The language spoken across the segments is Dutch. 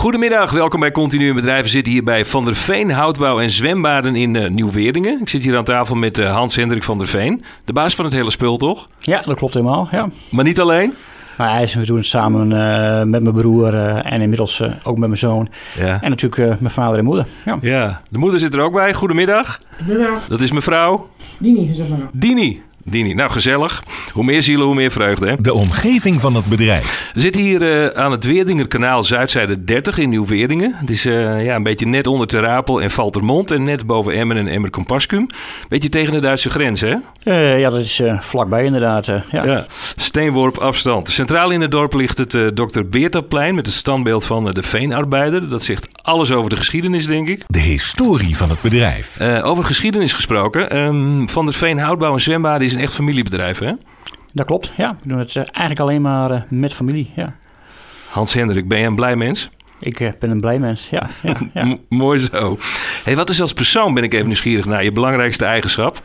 Goedemiddag, welkom bij Continu in Bedrijf. We zitten hier bij Van der Veen Houtbouw en Zwembaden in Nieuw-Weerdingen. Ik zit hier aan tafel met Hans-Hendrik van der Veen. De baas van het hele spul, toch? Ja, dat klopt helemaal, ja. Maar niet alleen? Maar we doen het samen met mijn broer en inmiddels ook met mijn zoon. Ja. En natuurlijk mijn vader en moeder. Ja, de moeder zit er ook bij. Goedemiddag. Goedemiddag. Dat is mevrouw? Dini, zeg maar. Dini, nou gezellig. Hoe meer zielen, hoe meer vreugde, hè? De omgeving van het bedrijf. We zitten hier aan het Weerdingerkanaal Zuidzijde 30 in Nieuw-Weerdingen. Het is een beetje net onder Ter Apel en Valthermond en net boven Emmen en Emmer-Compascuum. Beetje tegen de Duitse grens, hè? Ja, dat is vlakbij inderdaad. Ja. Steenworp afstand. Centraal in het dorp ligt het Dr. Beertaplein met het standbeeld van de veenarbeider. Dat zegt alles over de geschiedenis, denk ik. De historie van het bedrijf. Over geschiedenis gesproken. Van der Veen Houtbouw en Zwembaden is een echt familiebedrijf, hè? Dat klopt, ja. We doen het eigenlijk alleen maar met familie, ja. Hans-Hendrik, ben je een blij mens? Ik ben een blij mens, ja. Mooi zo. Hey, wat is als persoon, ben ik even nieuwsgierig naar, je belangrijkste eigenschap?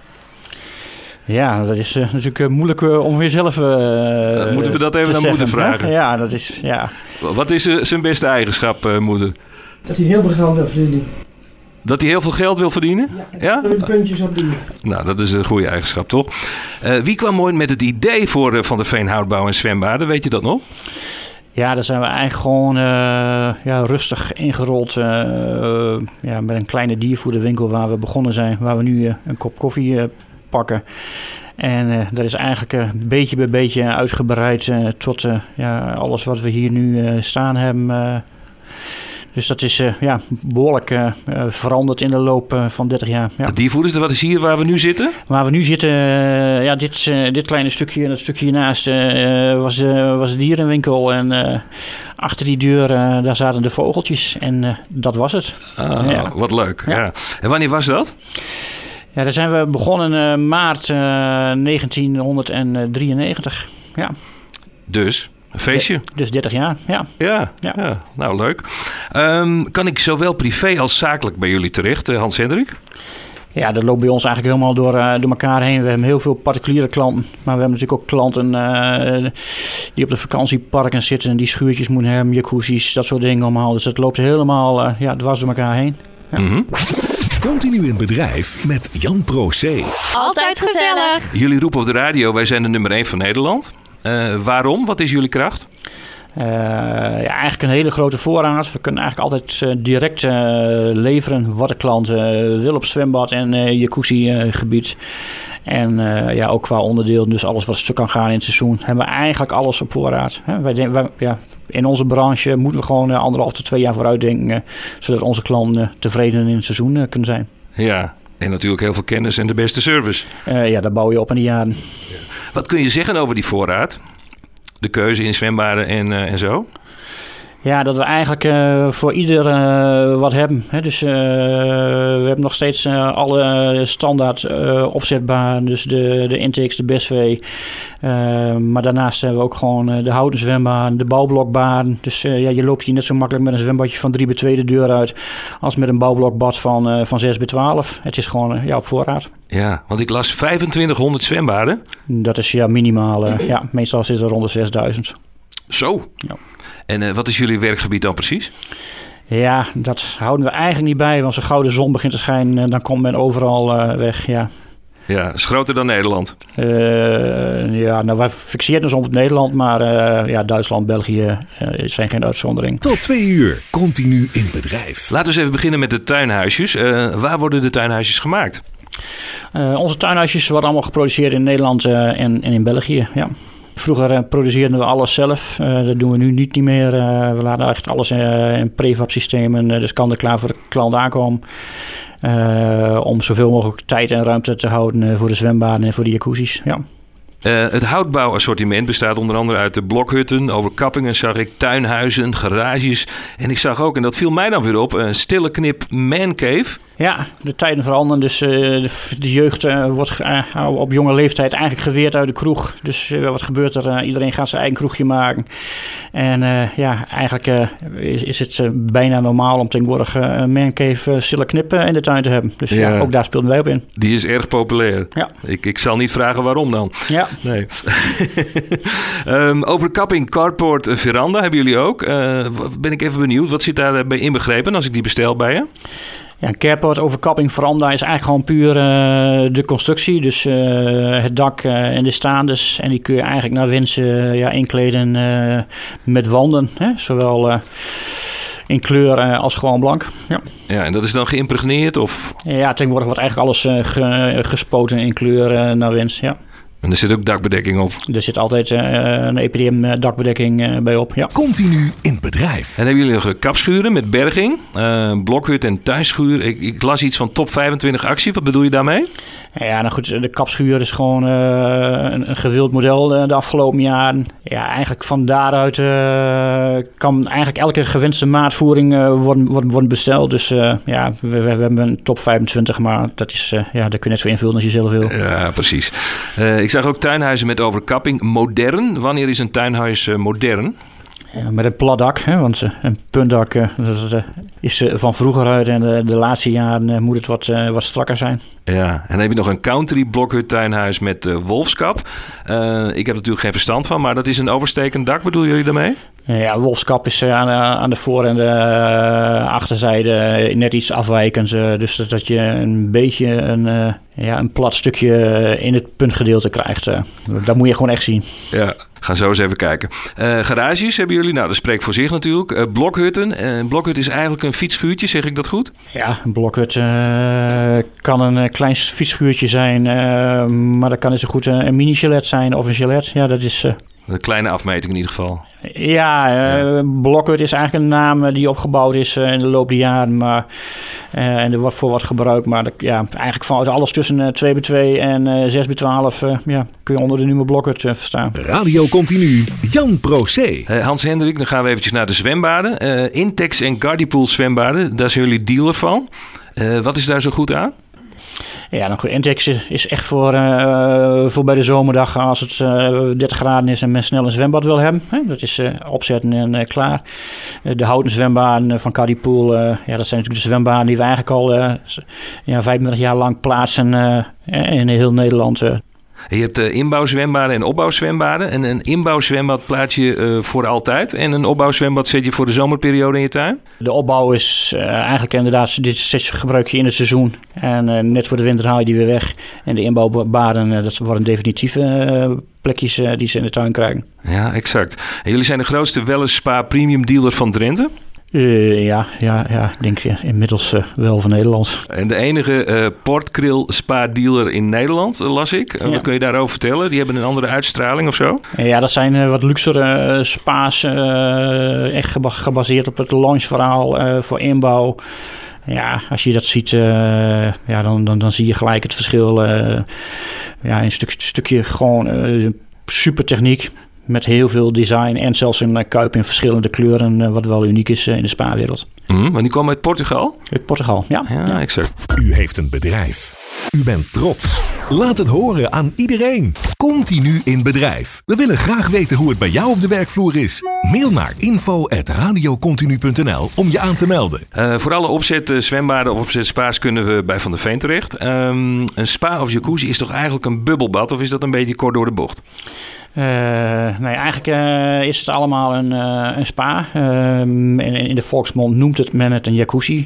Ja, dat is natuurlijk moeilijk om weer zelf moeten we dat even aan moeder vragen? Ja, dat is, ja. Wat is zijn beste eigenschap, moeder? Dat hij heel veel geld wil verdienen. Dat hij heel veel geld wil verdienen? Ja? De puntjes op die. Nou, dat is een goede eigenschap, toch? Wie kwam ooit met het idee voor Van der Veen Houtbouw en Zwembaden? Weet je dat nog? Ja, daar zijn we eigenlijk gewoon rustig ingerold met een kleine diervoederwinkel waar we begonnen zijn. Waar we nu een kop koffie pakken. En dat is eigenlijk beetje bij beetje uitgebreid tot alles wat we hier nu staan hebben. Dus dat is behoorlijk veranderd in de loop van 30 jaar. Ja. Diervoeders, wat is hier waar we nu zitten? Waar we nu zitten, dit kleine stukje en dat stukje hiernaast was de dierenwinkel. En achter die deur, daar zaten de vogeltjes. En dat was het. Wat leuk. Ja. En wanneer was dat? Ja, daar zijn we begonnen maart 1993. Ja. Dus? Een feestje? Dus 30 jaar, ja. Ja, nou leuk. Kan ik zowel privé als zakelijk bij jullie terecht, Hans-Hendrik? Ja, dat loopt bij ons eigenlijk helemaal door elkaar heen. We hebben heel veel particuliere klanten. Maar we hebben natuurlijk ook klanten die op de vakantieparken zitten en die schuurtjes moeten hebben, jacuzzi's, dat soort dingen allemaal. Dus dat loopt helemaal dwars door elkaar heen. Ja. Mm-hmm. Continu in bedrijf met Jan Procé. Altijd gezellig. Jullie roepen op de radio, wij zijn de nummer 1 van Nederland. Waarom? Wat is jullie kracht? Eigenlijk een hele grote voorraad. We kunnen eigenlijk altijd direct leveren wat de klant wil op zwembad en jacuzzi-gebied. En ook qua onderdeel, dus alles wat stuk kan gaan in het seizoen, hebben we eigenlijk alles op voorraad. In onze branche moeten we gewoon 1,5 tot 2 jaar vooruit denken, zodat onze klanten tevreden in het seizoen kunnen zijn. Ja, en natuurlijk heel veel kennis en de beste service. Daar bouw je op in de jaren. Ja. Wat kun je zeggen over die voorraad? De keuze in zwembaden en zo? Ja, dat we eigenlijk voor ieder wat hebben. Hè? Dus we hebben nog steeds alle standaard opzetbaar. Dus de intakes, de bestwee. Maar daarnaast hebben we ook gewoon de houten zwembaden, de bouwblokbaden. Dus je loopt hier net zo makkelijk met een zwembadje van 3 bij 2 de deur uit als met een bouwblokbad van 6 bij 12. Het is gewoon op voorraad. Ja, want ik las 2500 zwembaden. Dat is minimaal. Meestal zit er rond de 6000. Zo? Ja. En wat is jullie werkgebied dan precies? Ja, dat houden we eigenlijk niet bij. Want als de gouden zon begint te schijnen, dan komt men overal weg. Ja, ja, is groter dan Nederland. Wij fixeren ons op Nederland. Maar Duitsland, België zijn geen uitzondering. Tot 2 uur, continu in bedrijf. Laten we eens even beginnen met de tuinhuisjes. Waar worden de tuinhuisjes gemaakt? Onze tuinhuisjes worden allemaal geproduceerd in Nederland en in België, ja. Vroeger produceerden we alles zelf. Dat doen we nu niet meer. We laten eigenlijk alles in prefab systemen. Dus kan er klaar voor de klant aankomen. Om zoveel mogelijk tijd en ruimte te houden voor de zwembaden en voor de jacuzzi's. Ja. Het houtbouwassortiment bestaat onder andere uit de blokhutten, overkappingen zag ik, tuinhuizen, garages. En ik zag ook, en dat viel mij dan weer op, een stille knip mancave. Ja, de tijden veranderen. Dus de jeugd wordt op jonge leeftijd eigenlijk geweerd uit de kroeg. Dus wat gebeurt er? Iedereen gaat zijn eigen kroegje maken. En eigenlijk is het bijna normaal om tegenwoordig een mancave stille knippen in de tuin te hebben. Dus ook daar speelden wij op in. Die is erg populair. Ja. Ik zal niet vragen waarom dan. Ja. Nee. Overkapping, carport, veranda hebben jullie ook. Ben ik even benieuwd. Wat zit daarbij inbegrepen als ik die bestel bij je? Ja, een carport, overkapping, veranda is eigenlijk gewoon puur de constructie. Dus het dak en de staanders. En die kun je eigenlijk naar wens inkleden met wanden. Hè? Zowel in kleur als gewoon blank. Ja, en dat is dan geïmpregneerd? Of? Ja, tegenwoordig wordt eigenlijk alles gespoten in kleur naar wens, ja. En er zit ook dakbedekking op? Er zit altijd een EPDM dakbedekking bij op, ja. Continu in bedrijf. En hebben jullie nog kapschuren met berging, blokhut en thuisschuur? Ik las iets van top 25 actie. Wat bedoel je daarmee? Ja, nou goed, de kapschuur is gewoon een gewild model de afgelopen jaren. Ja, eigenlijk van daaruit kan eigenlijk elke gewenste maatvoering worden besteld. Dus we hebben een top 25, maar dat is, daar kun je net zo invullen als je zelf wil. Ja, precies. Ik zag ook tuinhuizen met overkapping. Modern. Wanneer is een tuinhuis modern? Ja, met een plat dak, hè, want een puntdak dat is van vroeger uit en de laatste jaren moet het wat strakker zijn. Ja, en dan heb je nog een country blokhut tuinhuis met wolfskap. Ik heb er natuurlijk geen verstand van, maar dat is een overstekend dak, bedoelen jullie daarmee? Ja, wolfskap is aan de voor- en de achterzijde net iets afwijkend. Dus dat je een beetje een plat stukje in het puntgedeelte krijgt. Dat moet je gewoon echt zien. Ja, gaan zo eens even kijken. Garages hebben jullie? Nou, dat spreekt voor zich natuurlijk. Blokhutten. Blokhut is eigenlijk een fietsschuurtje, zeg ik dat goed? Ja, een blokhut kan een klein fietsschuurtje zijn. Maar dat kan net zo goed een mini-chalet zijn of een chalet. Ja, dat is... Een kleine afmeting in ieder geval. Ja, blokhut is eigenlijk een naam die opgebouwd is in de loop der jaren. Maar, en er wordt voor wat gebruikt. Maar eigenlijk vanuit alles tussen 2x2 en 6x12 kun je onder de nummer blokhut verstaan. Radio Continu, Jan Procé. Hans-Hendrik, dan gaan we eventjes naar de zwembaden. Intex en Gardipool zwembaden, daar zijn jullie dealer van. Wat is daar zo goed aan? Ja, nou goed, Intex is echt voor bij de zomerdag als het 30 graden is en men snel een zwembad wil hebben. Hè? Dat is opzetten en klaar. De houten zwembaden van Gardipool, dat zijn natuurlijk de zwembaden die we eigenlijk al 25 jaar lang plaatsen in heel Nederland. Je hebt inbouwzwembaden en opbouwzwembaden. En een inbouwzwembad plaats je voor altijd. En een opbouwzwembad zet je voor de zomerperiode in je tuin? De opbouw is eigenlijk inderdaad, dit gebruik je in het seizoen. En net voor de winter haal je die weer weg. En de inbouwbaden, dat worden definitieve plekjes die ze in de tuin krijgen. Ja, exact. En jullie zijn de grootste Wellness Spa premium dealer van Drenthe? Ja, denk je inmiddels wel van Nederland. En de enige portgrill spa dealer in Nederland, las ik. Wat kun je daarover vertellen? Die hebben een andere uitstraling of zo? Ja, dat zijn wat luxere spa's, echt gebaseerd op het launchverhaal voor inbouw. Ja, als je dat ziet, dan zie je gelijk het verschil. Een stukje gewoon super techniek. Met heel veel design en zelfs een kuip in verschillende kleuren, wat wel uniek is in de spa-wereld. Maar die komen uit Portugal? Uit Portugal, ja. Ja, exact. U heeft een bedrijf. U bent trots. Laat het horen aan iedereen. Continu in bedrijf. We willen graag weten hoe het bij jou op de werkvloer is. Mail naar info@radiocontinu.nl om je aan te melden. Voor alle opzet zwembaden of opzet spa's kunnen we bij Van der Veen terecht. Een spa of jacuzzi is toch eigenlijk een bubbelbad? Of is dat een beetje kort door de bocht? Nee, eigenlijk is het allemaal een spa. In de volksmond noemt men het een jacuzzi.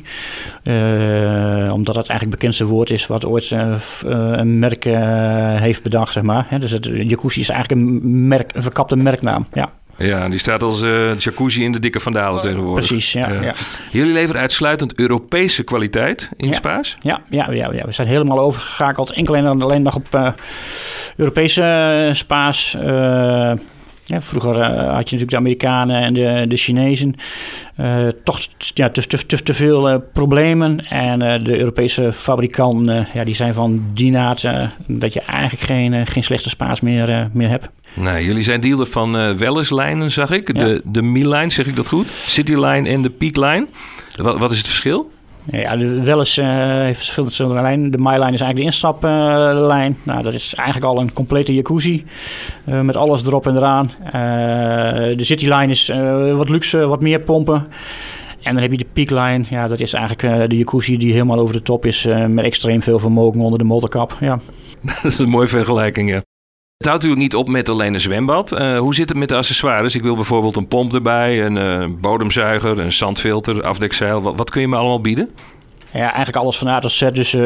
Omdat het eigenlijk het bekendste woord is wat ooit een merk heeft bedacht, zeg maar. Dus het jacuzzi is eigenlijk een verkapte merknaam, ja. Ja, die staat als jacuzzi in de dikke vandalen tegenwoordig. Precies, ja. Jullie leveren uitsluitend Europese kwaliteit in spa's? Ja. We zijn helemaal overgeschakeld. Enkel en alleen nog op Europese spa's. Vroeger had je natuurlijk de Amerikanen en de Chinezen. Toch te veel problemen. En de Europese fabrikanten die zijn van die naad dat je eigenlijk geen slechte spa's meer hebt. Nee, jullie zijn dealer van Wellness-lijnen, zag ik. De Me-line, zeg ik dat goed? City-line en de Peak-line. Wat is het verschil? Ja, de Welles heeft verschillende lijnen. De MyLine is eigenlijk de instaplijn. Nou, dat is eigenlijk al een complete jacuzzi. Met alles erop en eraan. De Cityline is wat luxe, wat meer pompen. En dan heb je de Peakline. Ja, dat is eigenlijk de jacuzzi die helemaal over de top is. Met extreem veel vermogen onder de motorkap. Ja. Dat is een mooie vergelijking, ja. Het houdt natuurlijk niet op met alleen een zwembad. Hoe zit het met de accessoires? Ik wil bijvoorbeeld een pomp erbij, een bodemzuiger, een zandfilter, afdekzeil. Wat kun je me allemaal bieden? Ja, eigenlijk alles van A tot Z. Dus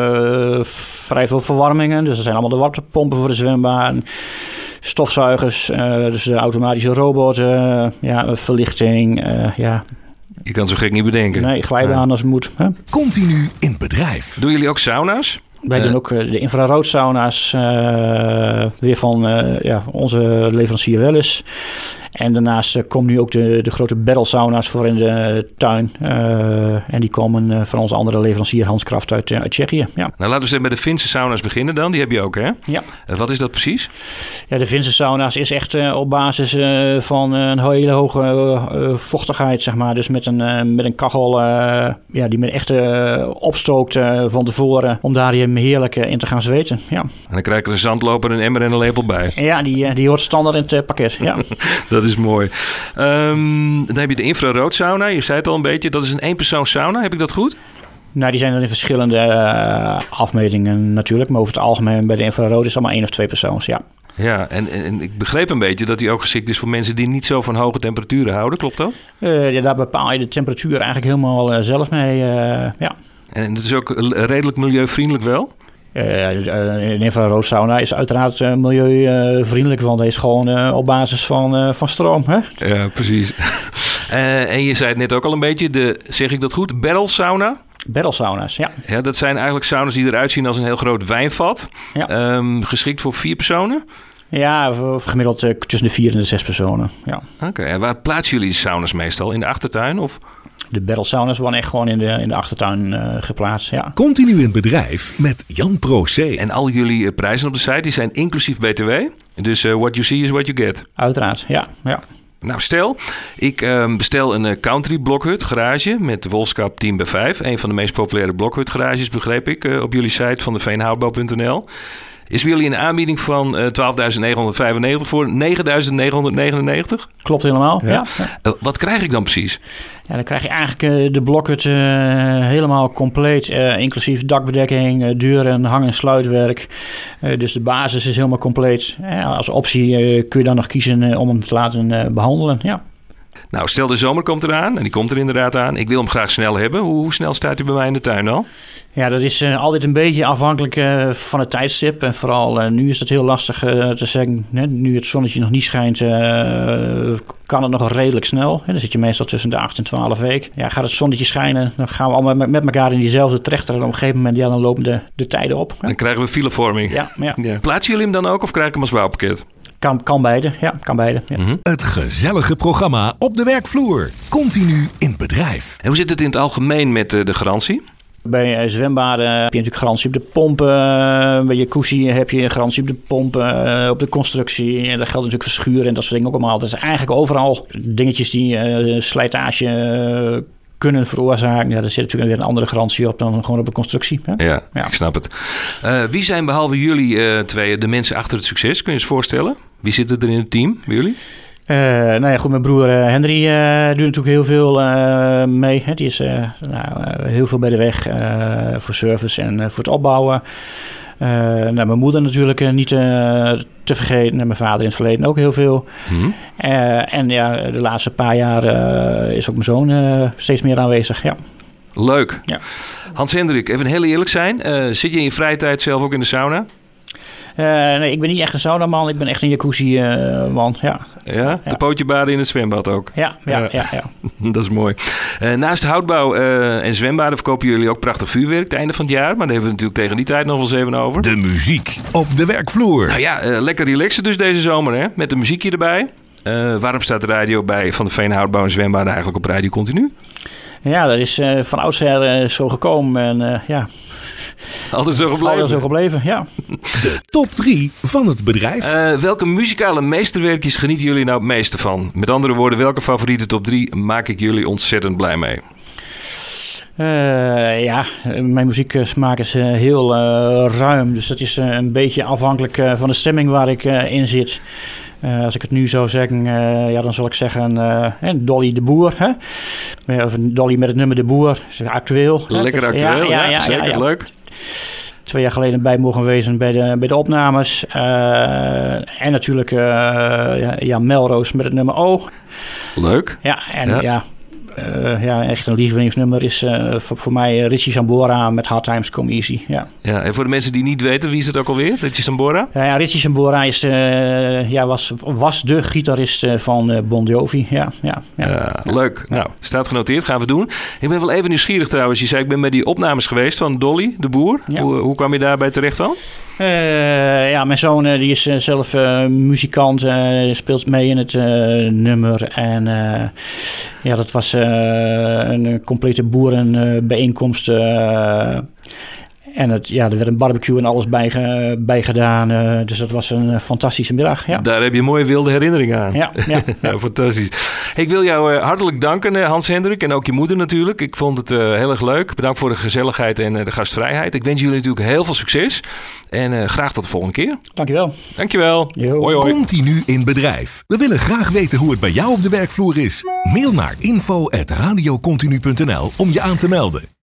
vrij veel verwarmingen. Dus er zijn allemaal de waterpompen voor de zwembaan. Stofzuigers, dus de automatische robot, verlichting, Je kan het zo gek niet bedenken. Nee, glijbaan als het moet. Hè? Continu in bedrijf. Doen jullie ook sauna's? Wij doen ook de infraroodsauna's, weer van onze leverancier Welles. En daarnaast komen nu ook de grote barrel sauna's voor in de tuin. En die komen van onze andere leverancier Hanskraft uit Tsjechië. Ja. Nou, laten we eens bij de Finse sauna's beginnen dan. Die heb je ook, hè? Ja. Wat is dat precies? Ja, de Finse sauna's is echt op basis van een hele hoge vochtigheid, zeg maar. Dus met een kachel die men echt opstookt van tevoren. Om daar heerlijk in te gaan zweten. Ja. En dan krijg je er een zandloper, een emmer en een lepel bij. Ja, die hoort standaard in het pakket. Ja. Dat is mooi. Dan heb je de infraroodsauna. Je zei het al een beetje. Dat is een eenpersoons sauna. Heb ik dat goed? Nou, die zijn er in verschillende afmetingen natuurlijk. Maar over het algemeen bij de infrarood is het allemaal 1 of 2 persoons, ja. Ja, en ik begreep een beetje dat die ook geschikt is voor mensen die niet zo van hoge temperaturen houden. Klopt dat? Daar bepaal je de temperatuur eigenlijk helemaal zelf mee, ja. En het is ook redelijk milieuvriendelijk wel? Een infraroodsauna is uiteraard milieuvriendelijk, want hij is gewoon op basis van stroom. Hè? Ja, precies. En je zei het net ook al een beetje, zeg ik dat goed, barrelsauna? Barrelsauna's, ja. Ja, dat zijn eigenlijk sauna's die eruit zien als een heel groot wijnvat. Ja. Geschikt voor 4 personen? Ja, gemiddeld tussen de 4 en de 6 personen. Ja. Oké, en waar plaatsen jullie die sauna's meestal? In de achtertuin of? De barrelsauna's worden echt gewoon in de achtertuin geplaatst, ja. Continu in bedrijf met Jan Procé. En al jullie prijzen op de site die zijn inclusief BTW. Dus what you see is what you get. Uiteraard, ja. Nou, stel, ik bestel een country blokhut garage met de Wolfscap 10x5. Een van de meest populaire blokhut garages, begreep ik, op jullie site van de veenhoutbouw.nl. Is bij jullie een aanbieding van 12.995 voor 9.999? Klopt helemaal, ja. Wat krijg ik dan precies? Ja, dan krijg je eigenlijk de blokhut helemaal compleet, inclusief dakbedekking, deuren, hang- en sluitwerk. Dus de basis is helemaal compleet. Als optie kun je dan nog kiezen om hem te laten behandelen, ja. Nou, stel de zomer komt eraan, en die komt er inderdaad aan. Ik wil hem graag snel hebben. Hoe snel staat hij bij mij in de tuin al? Ja, dat is altijd een beetje afhankelijk van het tijdstip. En vooral nu is het heel lastig te zeggen. Nu het zonnetje nog niet schijnt, kan het nog redelijk snel. Dan zit je meestal tussen de 8 en 12 weken. Ja, gaat het zonnetje schijnen, dan gaan we allemaal met elkaar in diezelfde trechter. En op een gegeven moment, dan lopen de tijden op. Dan krijgen we filevorming. Ja. Plaatsen jullie hem dan ook of krijg ik hem als bouwpakket? Kan beide, ja. Kan beide. Ja. Mm-hmm. Het gezellige programma op de werkvloer. Continu in bedrijf. En hoe zit het in het algemeen met de garantie? Bij zwembaden heb je natuurlijk garantie op de pompen. Bij jacuzzi heb je garantie op de pompen, op de constructie. En dat geldt natuurlijk voor schuren en dat soort dingen ook allemaal. Dat is eigenlijk overal dingetjes die slijtage kunnen veroorzaken. Ja, daar zit natuurlijk weer een andere garantie op dan gewoon op de constructie. Hè? Ja, ik snap het. Wie zijn behalve jullie tweeën de mensen achter het succes? Kun je je voorstellen? Wie zitten er in het team bij jullie? Goed, mijn broer Henry doet natuurlijk heel veel mee. Hè. Die is heel veel bij de weg voor service en voor het opbouwen. Mijn moeder natuurlijk niet te vergeten. En mijn vader in het verleden ook heel veel. Mm-hmm. En de laatste paar jaar is ook mijn zoon steeds meer aanwezig. Ja. Leuk. Ja. Hans-Hendrik, even heel eerlijk zijn. Zit je in je vrije tijd zelf ook in de sauna? Nee, ik ben niet echt een saunaman. Ik ben echt een jacuzzi-man, ja. Ja? De pootje baden in het zwembad ook? Ja. Dat is mooi. Naast houtbouw en zwembaden verkopen jullie ook prachtig vuurwerk het einde van het jaar. Maar daar hebben we natuurlijk tegen die tijd nog wel eens even over. De muziek op de werkvloer. Nou ja, lekker relaxen dus deze zomer, hè? Met een muziekje erbij. Waarom staat de radio bij van de veenhoutbouw en zwembaden eigenlijk op Radio Continu? Ja, dat is van oudsher zo gekomen en ja... Altijd zo gebleven? Altijd zo gebleven, ja. De top 3 van het bedrijf. Welke muzikale meesterwerkjes genieten jullie nou het meeste van? Met andere woorden, welke favoriete top 3 maak ik jullie ontzettend blij mee? Mijn muzieksmaak is heel ruim. Dus dat is een beetje afhankelijk van de stemming waar ik in zit. Als ik het nu zou zeggen, dan zal ik zeggen Dolly de Boer. Hè? Of een Dolly met het nummer De Boer. Is actueel. Lekker actueel, ja, zeker. Ja. Leuk. 2 jaar geleden bij mogen wezen bij de opnames. En natuurlijk Melrose met het nummer O. Leuk. Echt een lievelingsnummer is voor mij Richie Sambora met Hard Times Come Easy. Ja. Ja, en voor de mensen die niet weten, wie is het ook alweer? Richie Sambora? Richie Sambora was de gitarist van Bon Jovi. Ja. Leuk. Nou, staat genoteerd. Gaan we doen. Ik ben wel even nieuwsgierig trouwens. Je zei, ik ben bij die opnames geweest van Dolly de Boer. Ja. Hoe kwam je daarbij terecht dan? Mijn zoon die is zelf muzikant, speelt mee in het nummer. En dat was een complete boerenbijeenkomst. En er werd een barbecue en alles bij gedaan. Dus dat was een fantastische middag. Ja. Daar heb je mooie wilde herinneringen aan. Ja. Ja, fantastisch. Ik wil jou hartelijk danken, Hans-Hendrik. En ook je moeder natuurlijk. Ik vond het heel erg leuk. Bedankt voor de gezelligheid en de gastvrijheid. Ik wens jullie natuurlijk heel veel succes. En graag tot de volgende keer. Dankjewel. Hoi, hoi. Continu in bedrijf. We willen graag weten hoe het bij jou op de werkvloer is. Mail naar info@radiocontinu.nl om je aan te melden.